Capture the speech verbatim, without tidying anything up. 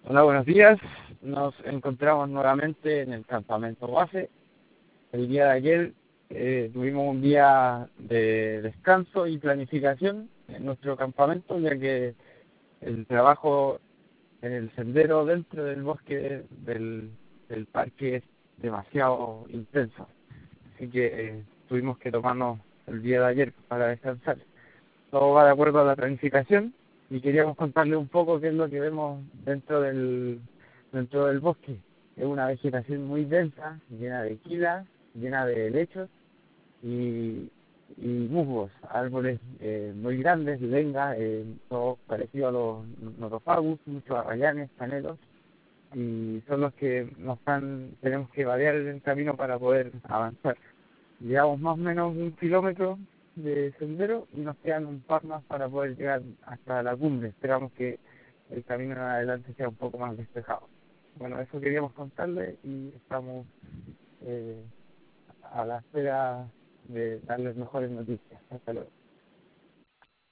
Hola, buenos días. Nos encontramos nuevamente en el campamento base. El día de ayer eh, tuvimos un día de descanso y planificación en nuestro campamento, ya que el trabajo en el sendero dentro del bosque del, del parque es demasiado intenso. Así que eh, tuvimos que tomarnos el día de ayer para descansar. Todo va de acuerdo a la planificación y queríamos contarle un poco qué es lo que vemos dentro del dentro del bosque. Es una vegetación muy densa, llena de quilas, llena de helechos y, y musgos, árboles eh, muy grandes, lengas, eh, todo parecido a los notofagus, muchos arrayanes, canelos, y son los que nos están, tenemos que variar el camino para poder avanzar. Llevamos más o menos un kilómetro de sendero y nos quedan un par más para poder llegar hasta la cumbre. Esperamos que el camino en adelante sea un poco más despejado. Bueno, eso queríamos contarles y estamos eh, a la espera de darles mejores noticias. Hasta luego.